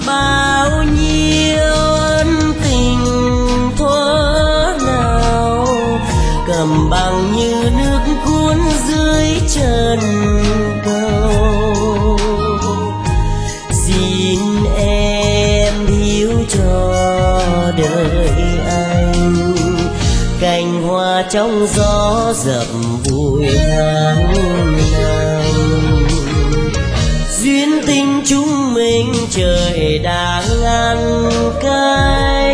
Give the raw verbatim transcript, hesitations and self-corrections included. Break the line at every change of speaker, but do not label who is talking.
bao nhiêu ân tình thuở nào cầm bằng như nước cuốn dưới chân cầu. Xin em hiếu cho đời anh cành hoa trong gió dập vui tháng năm. Duyên tình chúng mình trời đang ngăn cách,